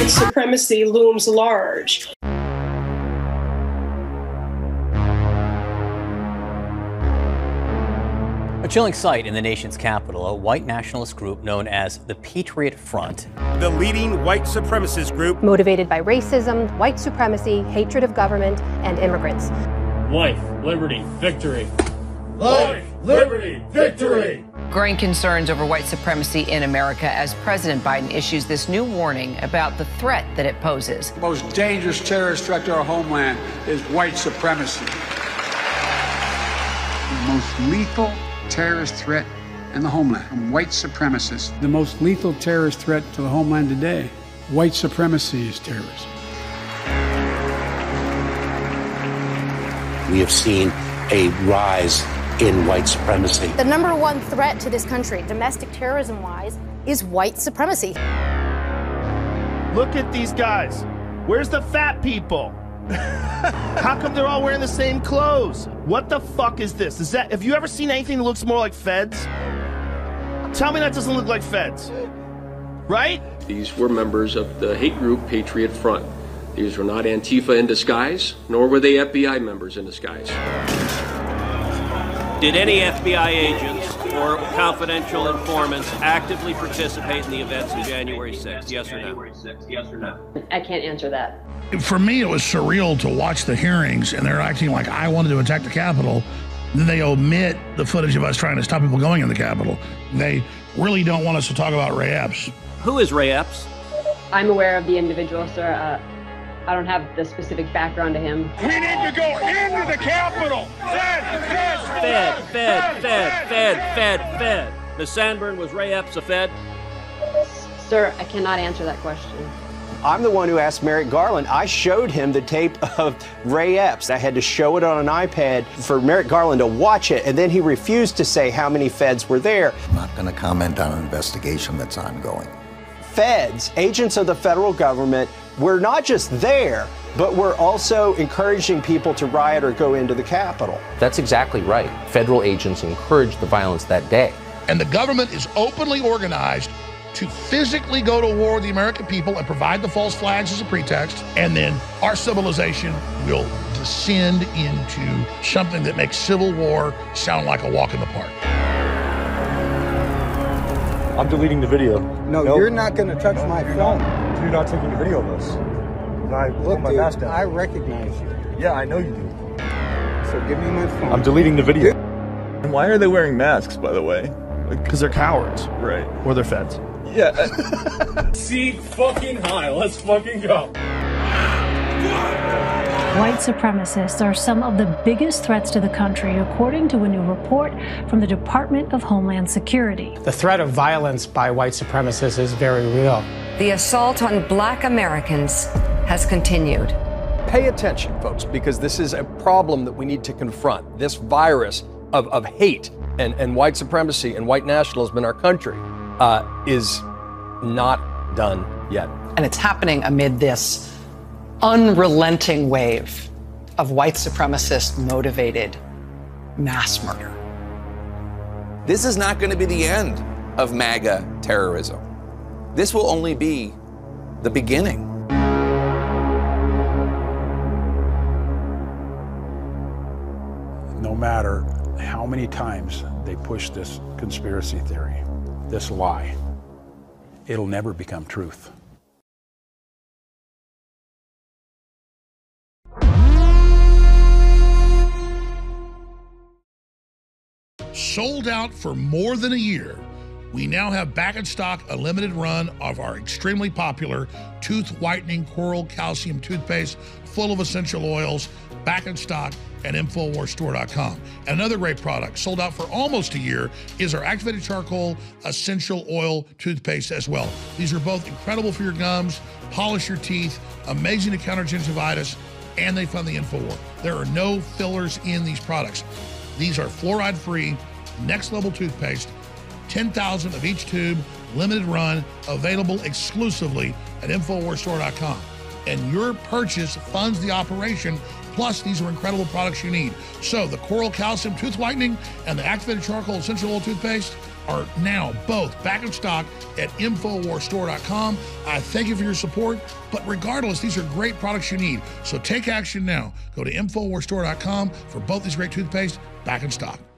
white supremacy looms large. A chilling sight in the nation's capital, a white nationalist group known as the Patriot Front. The leading white supremacist group. Motivated by racism, white supremacy, hatred of government, and immigrants. Life, liberty, victory. Life, liberty, victory. Growing concerns over white supremacy in America as President Biden issues this new warning about the threat that it poses. The most dangerous terrorist threat to our homeland is white supremacy. The most lethal terrorist threat in the homeland from white supremacists. The most lethal terrorist threat to the homeland today. White supremacy is terrorism. We have seen a rise in white supremacy. The number one threat to this country, domestic terrorism-wise, is white supremacy. Look at these guys. Where's the fat people? How come they're all wearing the same clothes? What the fuck is this? Have you ever seen anything that looks more like feds? Tell me that doesn't look like feds. Right? These were members of the hate group Patriot Front. These were not Antifa in disguise, nor were they FBI members in disguise. Did any FBI agents or confidential informants actively participate in the events of January 6th? Yes or no? I can't answer that. For me, it was surreal to watch the hearings, and they're acting like I wanted to attack the Capitol. Then they omit the footage of us trying to stop people going in the Capitol. They really don't want us to talk about Ray Epps. Who is Ray Epps? I'm aware of the individual, sir. I don't have the specific background to him. We need to go into the Capitol! Fed. Ms. Sandburn, was Ray Epps a Fed? Sir, I cannot answer that question. I'm the one who asked Merrick Garland. I showed him the tape of Ray Epps. I had to show it on an iPad for Merrick Garland to watch it, and then he refused to say how many feds were there. I'm not going to comment on an investigation that's ongoing. Feds, agents of the federal government, we're not just there, but we're also encouraging people to riot or go into the Capitol. That's exactly right. Federal agents encouraged the violence that day. And the government is openly organized to physically go to war with the American people and provide the false flags as a pretext, and then our civilization will descend into something that makes civil war sound like a walk in the park. I'm deleting the video. No, nope. You're not going to touch my phone. You're not taking a video of us. Look, dude, I recognize you. Yeah, I know you do. So give me my phone. I'm deleting the video. And why are they wearing masks, by the way? Because they're cowards. Right. Or they're feds. Yeah. See fucking high. Let's fucking go. White supremacists are some of the biggest threats to the country, according to a new report from the Department of Homeland Security. The threat of violence by white supremacists is very real. The assault on Black Americans has continued. Pay attention, folks, because this is a problem that we need to confront. This virus of hate and white supremacy and white nationalism in our country is not done yet. And it's happening amid this unrelenting wave of white supremacist motivated mass murder. This is not going to be the end of MAGA terrorism. This will only be the beginning. No matter how many times they push this conspiracy theory, this lie, it'll never become truth. Sold out for more than a year, we now have back in stock a limited run of our extremely popular tooth whitening coral calcium toothpaste full of essential oils, back in stock at InfoWarsStore.com. And another great product sold out for almost a year is our activated charcoal essential oil toothpaste as well. These are both incredible for your gums, polish your teeth, amazing to counter gingivitis, and they fund the InfoWar. There are no fillers in these products. These are fluoride-free, next-level toothpaste, 10,000 of each tube, limited run, available exclusively at InfoWarsStore.com. And your purchase funds the operation, Plus, these are incredible products you need. So the Coral Calcium Tooth Whitening and the Activated Charcoal Essential Oil Toothpaste are now both back in stock at InfoWarsStore.com. I thank you for your support, but regardless, these are great products you need. So take action now. Go to InfoWarsStore.com for both these great toothpaste back in stock.